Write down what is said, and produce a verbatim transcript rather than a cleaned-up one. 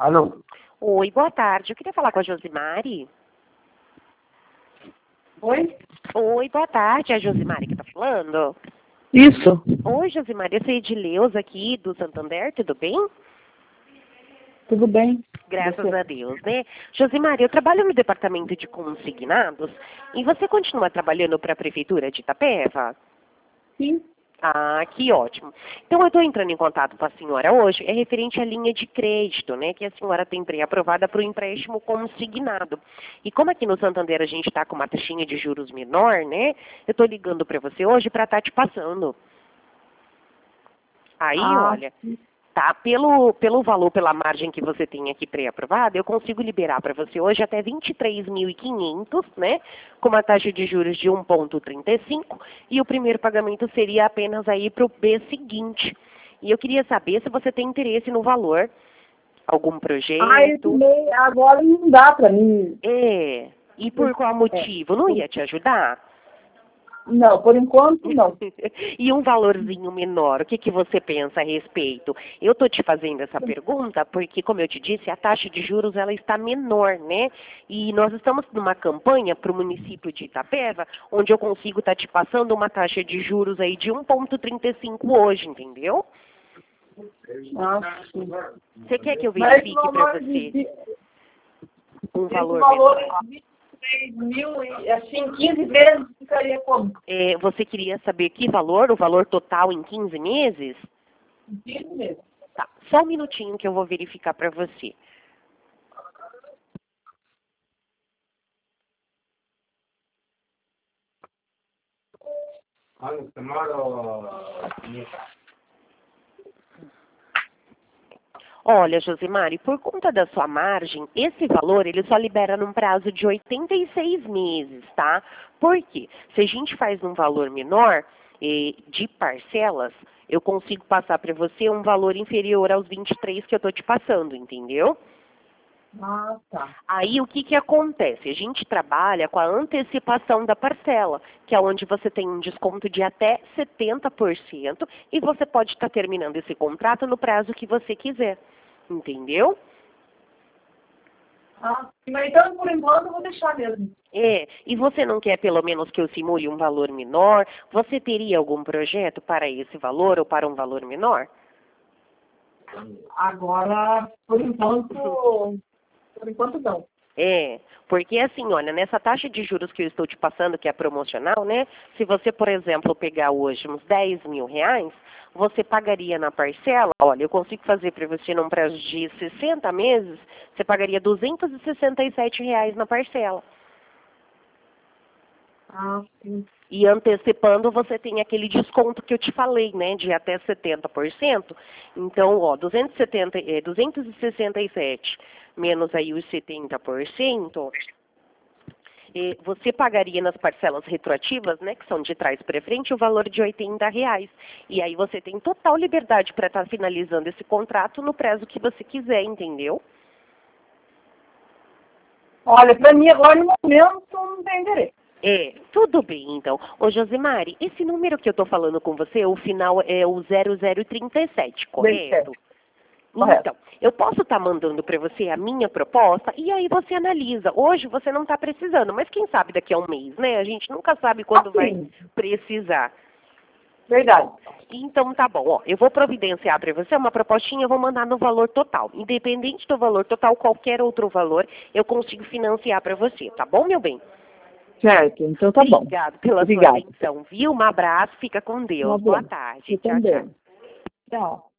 Alô? Oi, boa tarde. Eu queria falar com a Josimari. Oi? Oi, boa tarde. É a Josimari que tá falando? Isso. Oi, Josimari. Eu sou Edileuza aqui do Santander, tudo bem? Tudo bem? Graças Você? a Deus, né? Josimari, eu trabalho no departamento de consignados e você continua trabalhando para a Prefeitura de Itapeva? Sim. Ah, que ótimo. Então, eu estou entrando em contato com a senhora hoje, é referente à linha de crédito, né, que a senhora tem pré-aprovada para o empréstimo consignado. E como aqui no Santander a gente está com uma taxinha de juros menor, né, eu estou ligando para você hoje para estar te passando. Aí, Ah, olha, tá, pelo, pelo valor, pela margem que você tem aqui pré-aprovada, eu consigo liberar para você hoje até vinte e três mil e quinhentos, né, com uma taxa de juros de um vírgula trinta e cinco, e o primeiro pagamento seria apenas aí para o mês seguinte. E eu queria saber se você tem interesse no valor, algum ah esse projeto. mês agora não dá pra mim. É, e por qual É. motivo? Não ia te ajudar? Não, por enquanto não. E um valorzinho menor, o que, que você pensa a respeito? Eu estou te fazendo essa pergunta porque, como eu te disse, a taxa de juros ela está menor, né? E nós estamos numa campanha para o município de Itapeva, onde eu consigo estar te passando uma taxa de juros aí de um vírgula trinta e cinco hoje, entendeu? Ah, sim. Você quer que eu Mas esse verifique para valor você de, um esse valor valor menor? de vinte e três mil, e, assim, quinze vezes ficaria como? É, você queria saber que valor, o valor total em quinze meses? quinze vezes. Tá, só um minutinho que eu vou verificar para você. Olha, Josimari, por conta da sua margem, esse valor ele só libera num prazo de oitenta e seis meses, tá? Por quê? Se a gente faz um valor menor eh, de parcelas, eu consigo passar para você um valor inferior aos vinte e três que eu estou te passando, entendeu? Ah, tá. Aí o que, que acontece? A gente trabalha com a antecipação da parcela, que é onde você tem um desconto de até setenta por cento e você pode estar terminando esse contrato no prazo que você quiser. Entendeu? Ah, mas então, por enquanto, eu vou deixar mesmo. É, e você não quer pelo menos que eu simule um valor menor? Você teria algum projeto para esse valor ou para um valor menor? Agora, por enquanto, por enquanto não. É, porque assim, olha, nessa taxa de juros que eu estou te passando, que é promocional, né? Se você, por exemplo, pegar hoje uns dez mil reais, você pagaria na parcela, olha, eu consigo fazer para você num prazo de sessenta meses, você pagaria duzentos e sessenta e sete reais na parcela. Ah, sim. E antecipando, você tem aquele desconto que eu te falei, né, de até setenta por cento. Então, ó, duzentos e setenta, é, duzentos e sessenta e sete menos aí os setenta por cento, é, você pagaria nas parcelas retroativas, né, que são de trás para frente, o valor de oitenta reais. E aí você tem total liberdade para estar finalizando esse contrato no prazo que você quiser, entendeu? Olha, para mim agora, no momento, não tem interesse. É, tudo bem, então. Ô, Josimari, esse número que eu estou falando com você, o final é o zero zero trinta e sete, correto? Correto. Então, eu posso estar mandando para você a minha proposta e aí você analisa. Hoje você não está precisando, mas quem sabe daqui a um mês, né? A gente nunca sabe quando Ah, vai sim. precisar. Verdade. Então, tá bom. Ó, eu vou providenciar para você uma propostinha, eu vou mandar no valor total. Independente do valor total, qualquer outro valor, eu consigo financiar para você, tá bom, meu bem? Certo, então tá bom. Obrigado pela Obrigada. sua atenção, viu? Um abraço, fica com Deus. Tá Boa bom. tarde. Você Tchau, tchau. também. Tchau.